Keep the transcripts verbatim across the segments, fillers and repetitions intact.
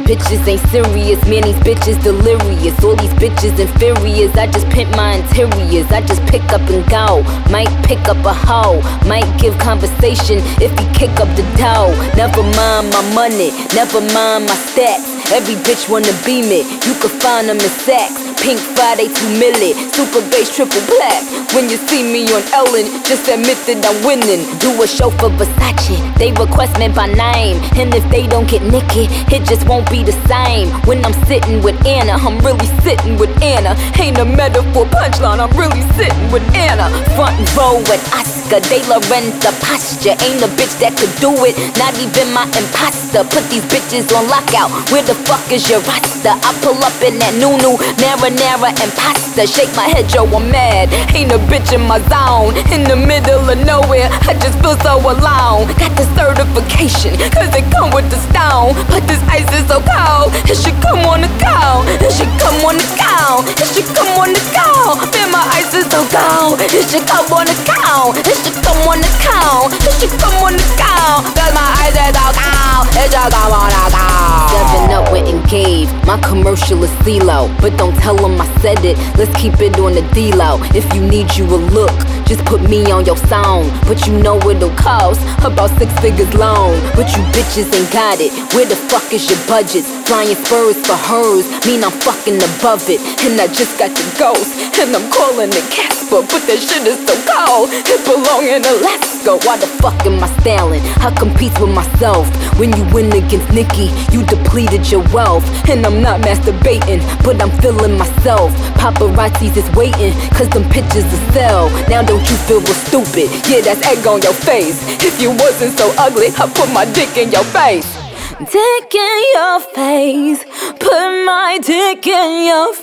bitches ain't serious, man, these bitches delirious. All these bitches inferiors, I just pimp my interiors. I just pick up and go, might pick up a hoe, might give conversation if he kick up the dough. Never mind my money, never mind my stats. Every bitch wanna be me, you can find them in Saks. Pink Friday, two milli, super bass, triple black. When you see me on Ellen, just admit that I'm winning. Do a show for Versace, they request me by name. And if they don't get Nicki, it just won't be the same. When I'm sitting with Anna, I'm really sitting with Anna. Ain't a metaphor punchline, I'm really sitting with Anna. Front row with Oscar, De La Renta posture. Ain't a bitch that could do it, not even my imposter. Put these bitches on lockout, where the fuck is your roster? I pull up in that new-new, marinara and pasta. Shake my head, yo, I'm mad. Ain't a bitch in my zone, in the middle of nowhere, I just feel so alone. Got the certification, cause it come with the stone. But this ice is so cold, it should come on the go. It should come on the go, it should come on the go. Man, my ice is so cold, it should come on the go. It should come on the go, it should come on the go. Cause my ice is so cold, it should come on the go. Seven up went and gave, my commercial is CeeLo. But don't tell them I said it, let's keep it on the D-Lo. If you need you a look, just put me on your song. But you know it'll cost about six figures long. But you bitches ain't got it, where the fuck is your budget? Flying spurs for hers, mean I'm fucking above it. And I just got the ghost, and I'm calling it Casper. But that shit is so cold, it belong in Alaska. Why the fuck am I styling? I compete with myself. When you win against Nicki, you depleted your wealth. And I'm not masturbating, but I'm feeling myself. Paparazzis is waiting, cause them pictures are sell. Now don't you feel real stupid? Yeah, that's egg on your face. If you wasn't so ugly, I put my dick in your face. Dick in your face, put my dick in your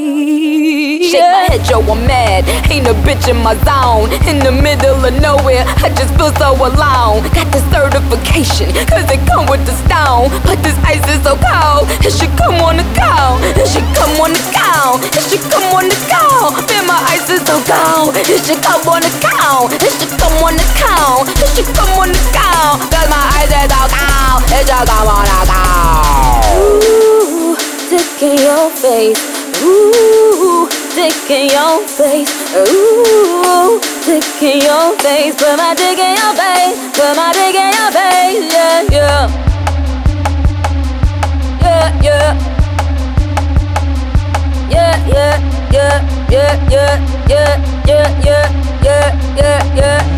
face. Shake my head, yo, I'm mad. Ain't a bitch in my zone, in the middle of nowhere, I just feel so alone. Got the certification, cause it come with the stone. But this ice is so cold, it should come on the go. It should come on the go, it should come on the go. Man, my ice is so cold, it should come on the go. It should come on the go, it should come on the go. Cause my ice is so cold, it should come. Ooh, dick in your face. Ooh, dick in your face. Ooh, dick in your face. Put my dick in your face. Put my dick in your face. Yeah, yeah. Yeah, yeah. Yeah, yeah, yeah, yeah, yeah, yeah, yeah, yeah, yeah, yeah, yeah.